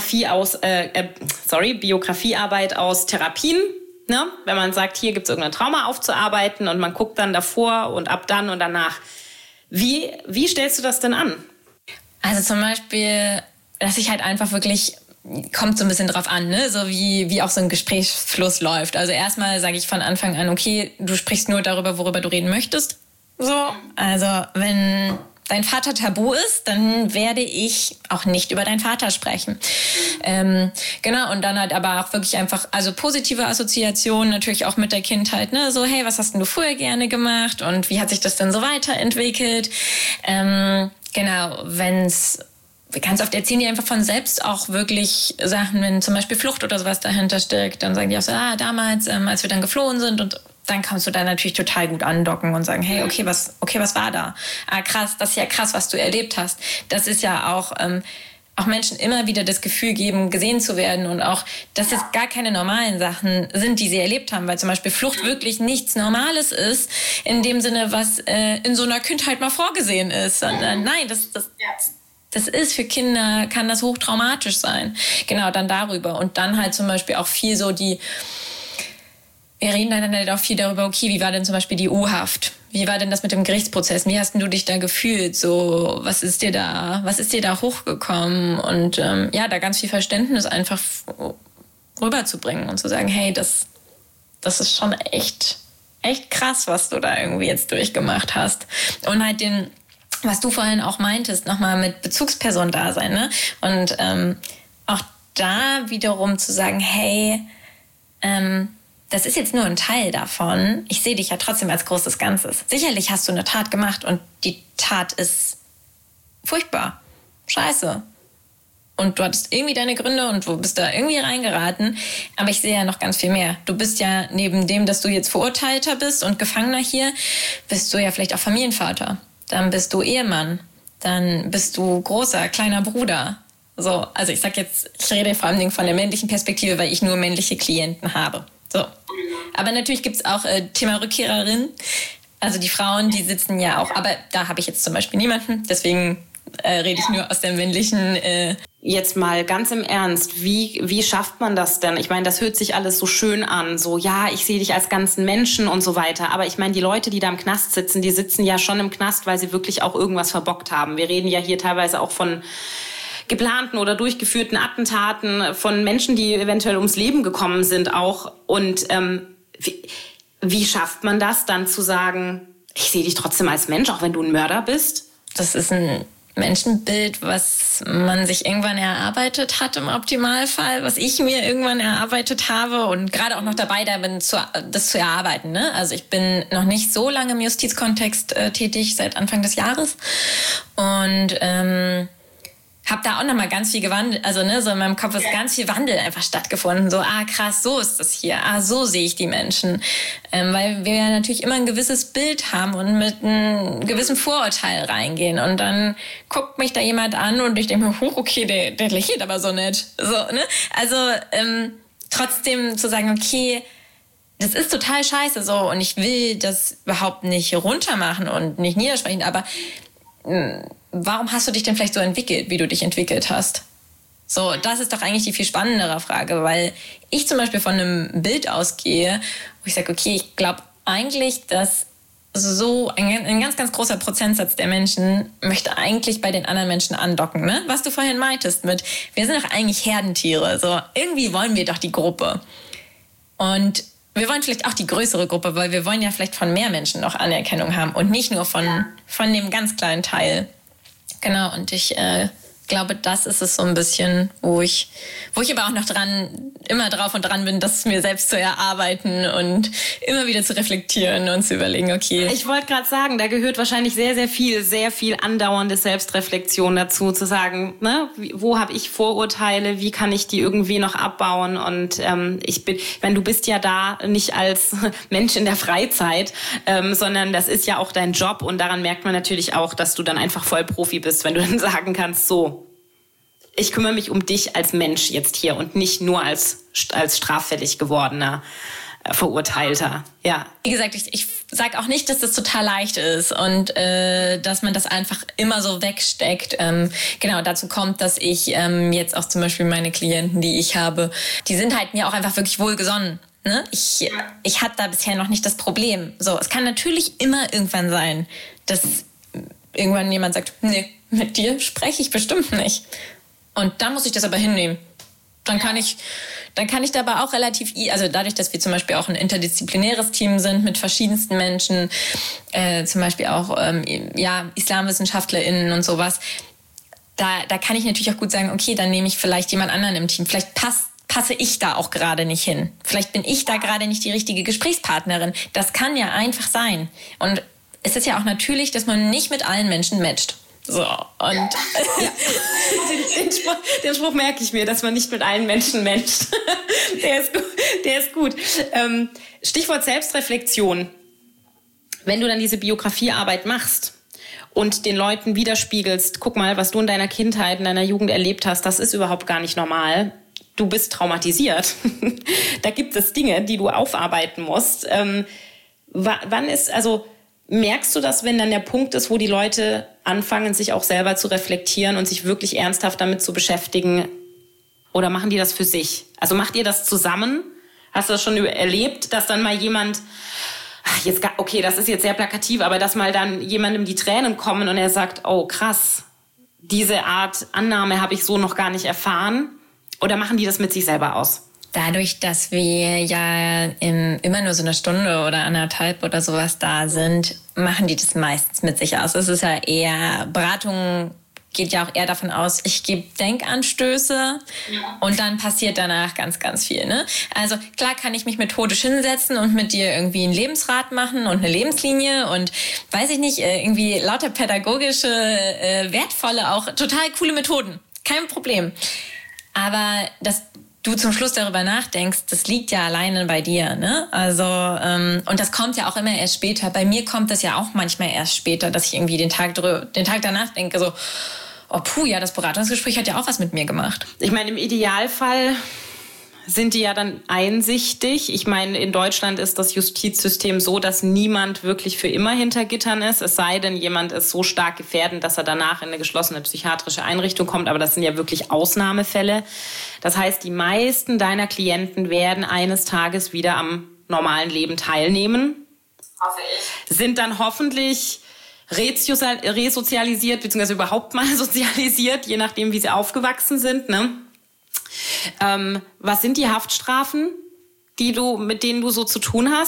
Biografiearbeit aus Therapien. Ne? Wenn man sagt, hier gibt es irgendein Trauma aufzuarbeiten und man guckt dann davor und ab dann und danach. Wie stellst du das denn an? Also zum Beispiel, dass ich halt einfach wirklich, kommt so ein bisschen drauf an, ne? So wie auch so ein Gesprächsfluss läuft. Also erstmal sage ich von Anfang an, okay, du sprichst nur darüber, worüber du reden möchtest. So, also wenn dein Vater tabu ist, dann werde ich auch nicht über deinen Vater sprechen. Genau, und dann halt aber auch wirklich einfach, also positive Assoziationen natürlich auch mit der Kindheit, ne? So, hey, was hast denn du früher gerne gemacht und wie hat sich das denn so weiterentwickelt? Genau, ganz oft erzählen die einfach von selbst auch wirklich Sachen, wenn zum Beispiel Flucht oder sowas dahinter steckt, dann sagen die auch so, damals, als wir dann geflohen sind und dann kannst du da natürlich total gut andocken und sagen, hey, okay, was war da? Krass, das ist ja krass, was du erlebt hast. Das ist ja auch Menschen immer wieder das Gefühl geben, gesehen zu werden und auch, dass es gar keine normalen Sachen sind, die sie erlebt haben, weil zum Beispiel Flucht wirklich nichts Normales ist, in dem Sinne, was in so einer Kindheit mal vorgesehen ist, sondern nein, das ist für Kinder, kann das hochtraumatisch sein. Genau, dann darüber. Und dann halt zum Beispiel auch viel so wir reden dann halt auch viel darüber, okay, wie war denn zum Beispiel die U-Haft? Wie war denn das mit dem Gerichtsprozess? Wie hast denn du dich da gefühlt? So, was ist dir da hochgekommen? Und da ganz viel Verständnis einfach rüberzubringen und zu sagen, hey, das ist schon echt krass, was du da irgendwie jetzt durchgemacht hast. Und halt was du vorhin auch meintest, nochmal mit Bezugsperson da sein, ne? Und auch da wiederum zu sagen, hey, das ist jetzt nur ein Teil davon. Ich sehe dich ja trotzdem als großes Ganzes. Sicherlich hast du eine Tat gemacht und die Tat ist furchtbar. Scheiße. Und du hattest irgendwie deine Gründe und du bist da irgendwie reingeraten. Aber ich sehe ja noch ganz viel mehr. Du bist ja neben dem, dass du jetzt Verurteilter bist und Gefangener hier, bist du ja vielleicht auch Familienvater. Dann bist du Ehemann. Dann bist du großer, kleiner Bruder. So, also ich rede vor allem von der männlichen Perspektive, weil ich nur männliche Klienten habe. So. Aber natürlich gibt es auch Thema Rückkehrerin. Also die Frauen, die sitzen ja auch, aber da habe ich jetzt zum Beispiel niemanden, deswegen rede ich nur aus der männlichen. Jetzt mal ganz im Ernst, wie schafft man das denn? Ich meine, das hört sich alles so schön an, so ja, ich sehe dich als ganzen Menschen und so weiter. Aber ich meine, die Leute, die da im Knast sitzen, die sitzen ja schon im Knast, weil sie wirklich auch irgendwas verbockt haben. Wir reden ja hier teilweise auch von geplanten oder durchgeführten Attentaten, von Menschen, die eventuell ums Leben gekommen sind auch. Und wie schafft man das dann zu sagen, ich sehe dich trotzdem als Mensch, auch wenn du ein Mörder bist? Das ist ein Menschenbild, was man sich irgendwann erarbeitet hat im Optimalfall, was ich mir irgendwann erarbeitet habe und gerade auch noch dabei da bin, das zu erarbeiten. Ne? Also ich bin noch nicht so lange im Justizkontext tätig, seit Anfang des Jahres und habe da auch nochmal ganz viel gewandelt, also ne, so in meinem Kopf ist ganz viel Wandel einfach stattgefunden. So, krass, so ist das hier, so sehe ich die Menschen. Weil wir ja natürlich immer ein gewisses Bild haben und mit einem gewissen Vorurteil reingehen. Und dann guckt mich da jemand an und ich denke mir, okay, der lächelt aber so nett. So, ne? Also trotzdem zu sagen, okay, das ist total scheiße so und ich will das überhaupt nicht runtermachen und nicht niedersprechen, aber warum hast du dich denn vielleicht so entwickelt, wie du dich entwickelt hast? So, das ist doch eigentlich die viel spannendere Frage, weil ich zum Beispiel von einem Bild ausgehe, wo ich sage, okay, ich glaube eigentlich, dass so ein ganz, ganz großer Prozentsatz der Menschen möchte eigentlich bei den anderen Menschen andocken, ne? Was du vorhin meintest mit, wir sind doch eigentlich Herdentiere, so, irgendwie wollen wir doch die Gruppe. Und wir wollen vielleicht auch die größere Gruppe, weil wir wollen ja vielleicht von mehr Menschen noch Anerkennung haben und nicht nur von dem ganz kleinen Teil. Genau, und ich glaube, das ist es so ein bisschen, wo ich aber auch noch immer drauf und dran bin, das mir selbst zu erarbeiten und immer wieder zu reflektieren und zu überlegen, okay. Ich wollte gerade sagen, da gehört wahrscheinlich sehr viel andauernde Selbstreflexion dazu, zu sagen, ne, wo habe ich Vorurteile, wie kann ich die irgendwie noch abbauen und du bist ja da nicht als Mensch in der Freizeit, sondern das ist ja auch dein Job und daran merkt man natürlich auch, dass du dann einfach voll Profi bist, wenn du dann sagen kannst, so, ich kümmere mich um dich als Mensch jetzt hier und nicht nur als straffällig gewordener Verurteilter. Ja. Wie gesagt, ich sage auch nicht, dass das total leicht ist und dass man das einfach immer so wegsteckt. Genau, dazu kommt, dass ich jetzt auch zum Beispiel meine Klienten, die ich habe, die sind halt mir auch einfach wirklich wohlgesonnen. Ne? Ich hatte da bisher noch nicht das Problem. So, es kann natürlich immer irgendwann sein, dass irgendwann jemand sagt, nee, mit dir spreche ich bestimmt nicht. Und dann muss ich das aber hinnehmen. Dann kann ich dabei auch relativ, also dadurch, dass wir zum Beispiel auch ein interdisziplinäres Team sind mit verschiedensten Menschen, zum Beispiel auch IslamwissenschaftlerInnen und sowas, da kann ich natürlich auch gut sagen, okay, dann nehme ich vielleicht jemand anderen im Team. Vielleicht passe ich da auch gerade nicht hin. Vielleicht bin ich da gerade nicht die richtige Gesprächspartnerin. Das kann ja einfach sein. Und es ist ja auch natürlich, dass man nicht mit allen Menschen matcht. So, und ja. Den Spruch merke ich mir, dass man nicht mit allen Menschen matcht. Der ist gut. Stichwort Selbstreflexion. Wenn du dann diese Biografiearbeit machst und den Leuten widerspiegelst, guck mal, was du in deiner Kindheit, in deiner Jugend erlebt hast, das ist überhaupt gar nicht normal. Du bist traumatisiert. Da gibt es Dinge, die du aufarbeiten musst. Merkst du das, wenn dann der Punkt ist, wo die Leute anfangen, sich auch selber zu reflektieren und sich wirklich ernsthaft damit zu beschäftigen? Oder machen die das für sich? Also macht ihr das zusammen? Hast du das schon erlebt, dass dann mal jemand, das ist jetzt sehr plakativ, aber dass mal dann jemandem die Tränen kommen und er sagt, oh krass, diese Art Annahme habe ich so noch gar nicht erfahren? Oder machen die das mit sich selber aus? Dadurch, dass wir ja immer nur so eine Stunde oder 1,5 oder sowas da sind, machen die das meistens mit sich aus. Es ist ja eher, Beratung geht ja auch eher davon aus, ich gebe Denkanstöße und dann passiert danach ganz, ganz viel. Ne? Also klar kann ich mich methodisch hinsetzen und mit dir irgendwie einen Lebensrat machen und eine Lebenslinie und weiß ich nicht, irgendwie lauter pädagogische, wertvolle, auch total coole Methoden. Kein Problem. Aber dass du zum Schluss darüber nachdenkst, das liegt ja alleine bei dir, ne? Also, und das kommt ja auch immer erst später. Bei mir kommt das ja auch manchmal erst später, dass ich irgendwie den Tag danach denke, so, oh das Beratungsgespräch hat ja auch was mit mir gemacht. Ich meine, im Idealfall sind die ja dann einsichtig. Ich meine, in Deutschland ist das Justizsystem so, dass niemand wirklich für immer hinter Gittern ist. Es sei denn, jemand ist so stark gefährdend, dass er danach in eine geschlossene psychiatrische Einrichtung kommt. Aber das sind ja wirklich Ausnahmefälle. Das heißt, die meisten deiner Klienten werden eines Tages wieder am normalen Leben teilnehmen. Hoffe ich. Sind dann hoffentlich resozialisiert, beziehungsweise überhaupt mal sozialisiert, je nachdem, wie sie aufgewachsen sind, ne? Was sind die Haftstrafen, mit denen du so zu tun hast?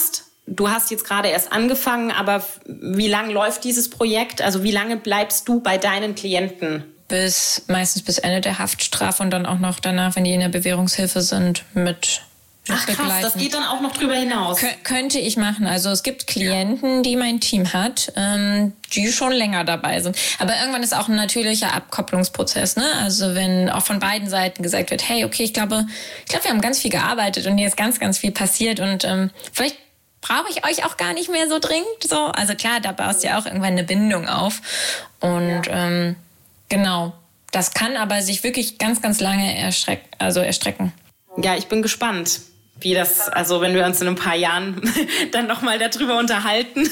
du hast jetzt gerade erst angefangen, aber wie lange läuft dieses Projekt? Also wie lange bleibst du bei deinen Klienten? Meistens bis Ende der Haftstrafe und dann auch noch danach, wenn die in der Bewährungshilfe sind, mit Ach krass, das geht dann auch noch drüber hinaus. Könnte ich machen. Also es gibt Klienten, die mein Team hat, die schon länger dabei sind. Aber irgendwann ist auch ein natürlicher Abkopplungsprozess, ne? Also wenn auch von beiden Seiten gesagt wird, hey, okay, ich glaube, wir haben ganz viel gearbeitet und hier ist ganz, ganz viel passiert und vielleicht brauche ich euch auch gar nicht mehr so dringend. So. Also klar, da baust du ja auch irgendwann eine Bindung auf. Und genau, das kann aber sich wirklich ganz, ganz lange erstrecken. Ja, ich bin gespannt, wie das, also wenn wir uns in ein paar Jahren dann nochmal darüber unterhalten,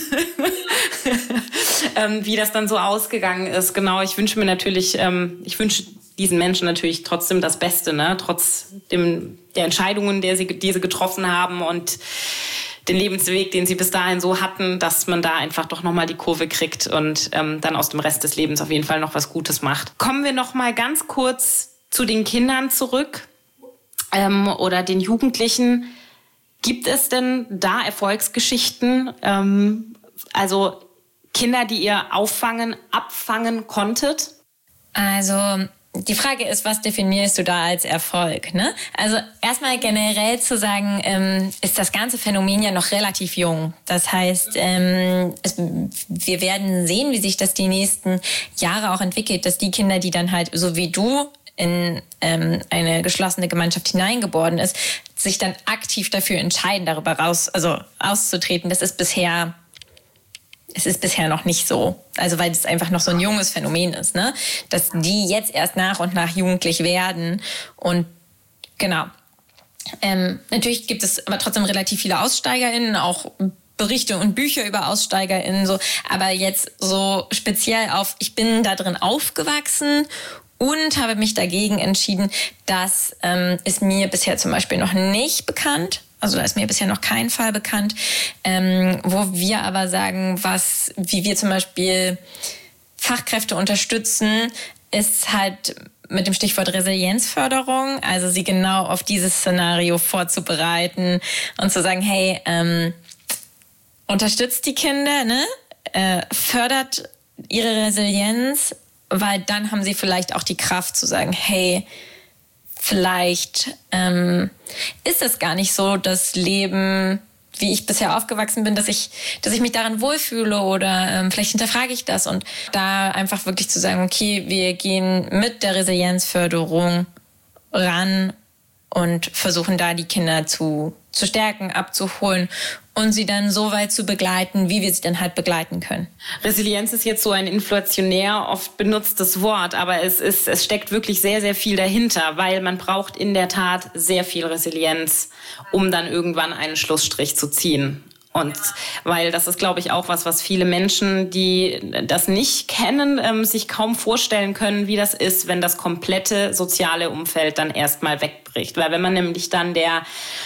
wie das dann so ausgegangen ist. Genau, ich wünsche diesen Menschen natürlich trotzdem das Beste, ne? Trotz der Entscheidungen, die sie getroffen haben und den Lebensweg, den sie bis dahin so hatten, dass man da einfach doch nochmal die Kurve kriegt und dann aus dem Rest des Lebens auf jeden Fall noch was Gutes macht. Kommen wir nochmal ganz kurz zu den Kindern zurück. Oder den Jugendlichen. Gibt es denn da Erfolgsgeschichten? Also Kinder, die ihr abfangen konntet? Also die Frage ist, was definierst du da als Erfolg? Ne? Also erstmal generell zu sagen, ist das ganze Phänomen ja noch relativ jung. Das heißt, wir werden sehen, wie sich das die nächsten Jahre auch entwickelt, dass die Kinder, die dann halt so wie du in eine geschlossene Gemeinschaft hineingeboren ist, sich dann aktiv dafür entscheiden, darüber auszutreten. Das ist bisher noch nicht so. Also weil es einfach noch so ein junges Phänomen ist, ne? Dass die jetzt erst nach und nach jugendlich werden. Und genau. Natürlich gibt es aber trotzdem relativ viele AussteigerInnen, auch Berichte und Bücher über AussteigerInnen, so. Aber jetzt so speziell ich bin da drin aufgewachsen und habe mich dagegen entschieden, das ist mir bisher zum Beispiel noch nicht bekannt. Also da ist mir bisher noch kein Fall bekannt, wo wir aber sagen, wie wir zum Beispiel Fachkräfte unterstützen, ist halt mit dem Stichwort Resilienzförderung, also sie genau auf dieses Szenario vorzubereiten und zu sagen, hey, unterstützt die Kinder, ne? Fördert ihre Resilienz, weil dann haben sie vielleicht auch die Kraft zu sagen, hey, vielleicht ist es gar nicht so das Leben, wie ich bisher aufgewachsen bin, dass ich mich darin wohlfühle oder vielleicht hinterfrage ich das. Und da einfach wirklich zu sagen, okay, wir gehen mit der Resilienzförderung ran und versuchen da die Kinder zu stärken, abzuholen und sie dann so weit zu begleiten, wie wir sie dann halt begleiten können. Resilienz ist jetzt so ein inflationär oft benutztes Wort, aber es steckt wirklich sehr, sehr viel dahinter, weil man braucht in der Tat sehr viel Resilienz, um dann irgendwann einen Schlussstrich zu ziehen. Und weil das ist, glaube ich, auch was viele Menschen, die das nicht kennen, sich kaum vorstellen können, wie das ist, wenn das komplette soziale Umfeld dann erstmal wegbricht. Weil wenn man nämlich dann die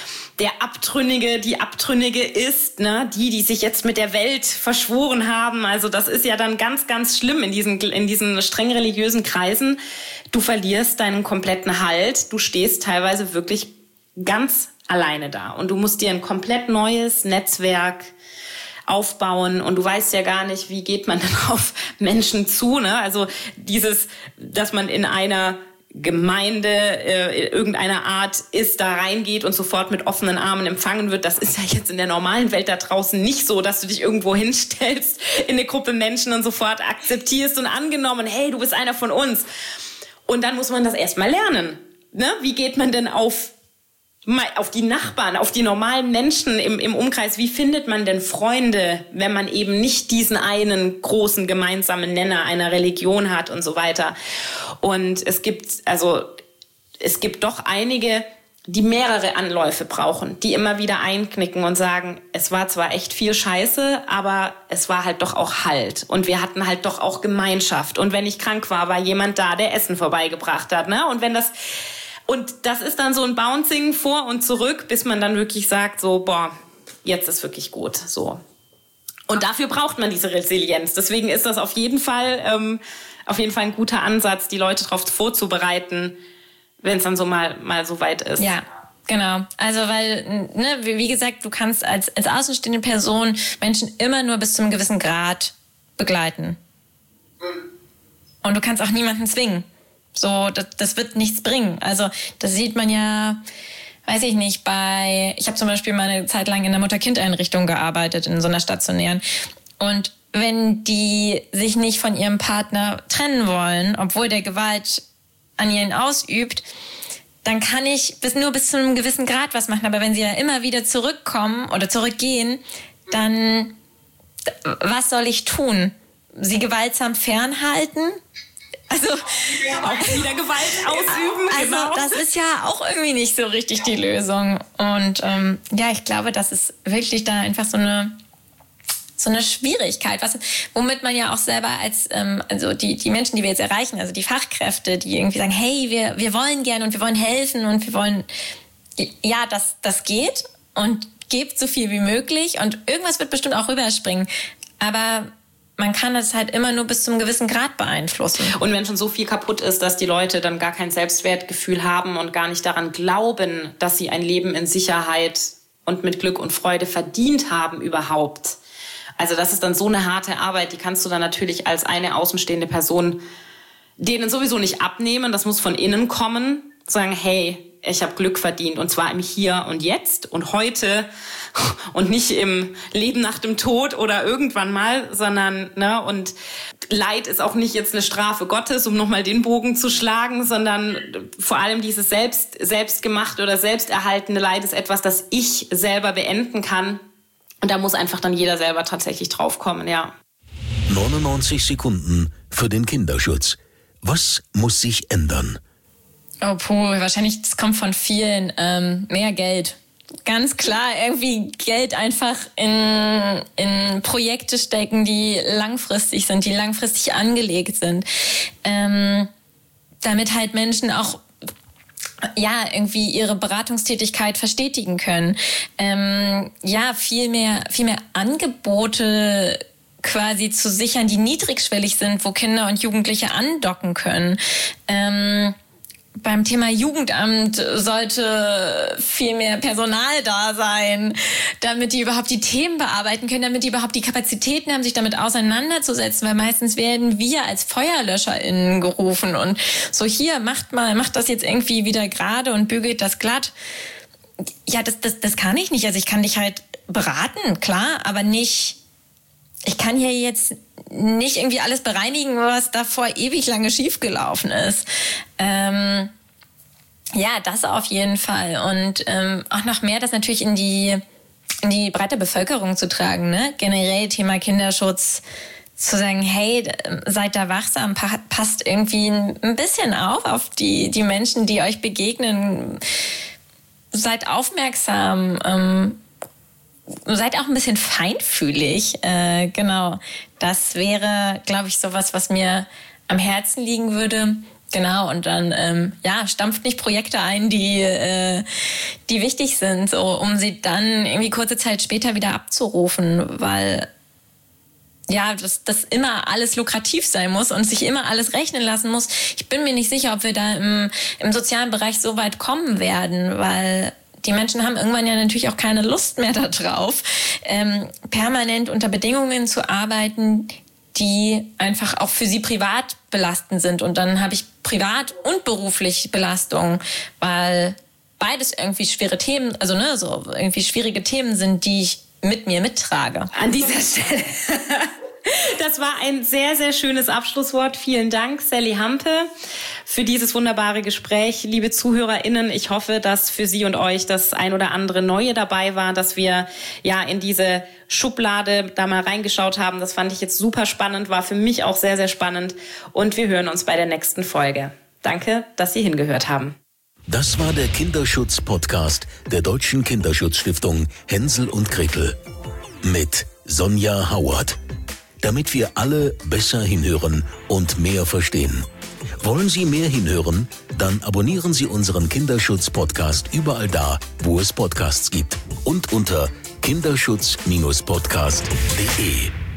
Abtrünnige ist, ne, die sich jetzt mit der Welt verschworen haben. Also das ist ja dann ganz, ganz schlimm in diesen streng religiösen Kreisen. Du verlierst deinen kompletten Halt. Du stehst teilweise wirklich ganz alleine da. Und du musst dir ein komplett neues Netzwerk aufbauen und du weißt ja gar nicht, wie geht man denn auf Menschen zu, ne? Also dass man in einer Gemeinde irgendeiner Art ist, da reingeht und sofort mit offenen Armen empfangen wird. Das ist ja jetzt in der normalen Welt da draußen nicht so, dass du dich irgendwo hinstellst in eine Gruppe Menschen und sofort akzeptierst und angenommen, hey, du bist einer von uns. Und dann muss man das erstmal lernen. Ne? Wie geht man denn auf die Nachbarn, auf die normalen Menschen im Umkreis? Wie findet man denn Freunde, wenn man eben nicht diesen einen großen gemeinsamen Nenner einer Religion hat und so weiter? Und es gibt doch einige, die mehrere Anläufe brauchen, die immer wieder einknicken und sagen, es war zwar echt viel Scheiße, aber es war halt doch auch Halt. Und wir hatten halt doch auch Gemeinschaft. Und wenn ich krank war jemand da, der Essen vorbeigebracht hat, ne? Und das ist dann so ein Bouncing vor und zurück, bis man dann wirklich sagt, so, boah, jetzt ist wirklich gut, so. Und dafür braucht man diese Resilienz. Deswegen ist das auf jeden Fall ein guter Ansatz, die Leute darauf vorzubereiten, wenn es dann so mal so weit ist. Ja, Genau, also weil, ne, wie gesagt, du kannst als außenstehende Person Menschen immer nur bis zu einem gewissen Grad begleiten. Und du kannst auch niemanden zwingen. So, das wird nichts bringen. Also das sieht man ja, weiß ich nicht, ich habe zum Beispiel mal eine Zeit lang in der Mutter-Kind-Einrichtung gearbeitet, in so einer stationären. Und wenn die sich nicht von ihrem Partner trennen wollen, obwohl der Gewalt an ihnen ausübt, dann kann ich nur bis zu einem gewissen Grad was machen. Aber wenn sie ja immer wieder zurückkommen oder zurückgehen, dann was soll ich tun? Sie gewaltsam fernhalten? Also auch wieder Gewalt ausüben. Also das ist ja auch irgendwie nicht so richtig die Lösung. Und ich glaube, das ist wirklich da einfach so eine Schwierigkeit, womit man ja auch selber also die Menschen, die wir jetzt erreichen, also die Fachkräfte, die irgendwie sagen, hey, wir wollen gerne und wir wollen helfen und wir wollen, ja, das geht und gebt so viel wie möglich und irgendwas wird bestimmt auch rüberspringen. Aber man kann das halt immer nur bis zu einem gewissen Grad beeinflussen. Und wenn schon so viel kaputt ist, dass die Leute dann gar kein Selbstwertgefühl haben und gar nicht daran glauben, dass sie ein Leben in Sicherheit und mit Glück und Freude verdient haben überhaupt. Also das ist dann so eine harte Arbeit, die kannst du dann natürlich als eine außenstehende Person denen sowieso nicht abnehmen. Das muss von innen kommen, sagen, hey, ich habe Glück verdient und zwar im Hier und Jetzt und heute und nicht im Leben nach dem Tod oder irgendwann mal, sondern, ne, und Leid ist auch nicht jetzt eine Strafe Gottes, um nochmal den Bogen zu schlagen, sondern vor allem dieses selbstgemachte oder selbsterhaltende Leid ist etwas, das ich selber beenden kann. Und da muss einfach dann jeder selber tatsächlich draufkommen, ja. 99 Sekunden für den Kinderschutz. Was muss sich ändern? Oh, wahrscheinlich, das kommt von vielen. Mehr Geld. Ganz klar, irgendwie Geld einfach in Projekte stecken, die langfristig sind, die langfristig angelegt sind. Damit halt Menschen auch irgendwie ihre Beratungstätigkeit verstetigen können. Viel mehr Angebote quasi zu sichern, die niedrigschwellig sind, wo Kinder und Jugendliche andocken können. Beim Thema Jugendamt sollte viel mehr Personal da sein, damit die überhaupt die Themen bearbeiten können, damit die überhaupt die Kapazitäten haben, sich damit auseinanderzusetzen, weil meistens werden wir als FeuerlöscherInnen gerufen und so, hier, macht das jetzt irgendwie wieder gerade und bügelt das glatt. Ja, das kann ich nicht. Also ich kann dich halt beraten, klar, aber nicht, ich kann hier jetzt nicht irgendwie alles bereinigen, was davor ewig lange schiefgelaufen ist. Das auf jeden Fall. Und auch noch mehr das natürlich in die breite Bevölkerung zu tragen. Ne? Generell Thema Kinderschutz, zu sagen, hey, seid da wachsam, passt irgendwie ein bisschen auf die Menschen, die euch begegnen. Seid aufmerksam, seid auch ein bisschen feinfühlig. Genau, das wäre, glaube ich, sowas, was mir am Herzen liegen würde. Genau, und dann stampft nicht Projekte ein, die wichtig sind, so, um sie dann irgendwie kurze Zeit später wieder abzurufen, weil das immer alles lukrativ sein muss und sich immer alles rechnen lassen muss. Ich bin mir nicht sicher, ob wir da im sozialen Bereich so weit kommen werden, weil die Menschen haben irgendwann ja natürlich auch keine Lust mehr darauf, permanent unter Bedingungen zu arbeiten, die einfach auch für sie privat belastend sind. Und dann habe ich privat und beruflich Belastung, weil beides irgendwie schwere Themen, also so irgendwie schwierige Themen sind, die ich mit mir mittrage. An dieser Stelle. Das war ein sehr, sehr schönes Abschlusswort. Vielen Dank, Sally Hampe, für dieses wunderbare Gespräch. Liebe ZuhörerInnen, ich hoffe, dass für Sie und euch das ein oder andere Neue dabei war, dass wir in diese Schublade da mal reingeschaut haben. Das fand ich jetzt super spannend, war für mich auch sehr, sehr spannend. Und wir hören uns bei der nächsten Folge. Danke, dass Sie hingehört haben. Das war der Kinderschutz-Podcast der Deutschen Kinderschutzstiftung Hänsel und Gretel mit Sonja Hauert. Damit wir alle besser hinhören und mehr verstehen. Wollen Sie mehr hinhören? Dann abonnieren Sie unseren Kinderschutz-Podcast überall da, wo es Podcasts gibt. Und unter kinderschutz-podcast.de.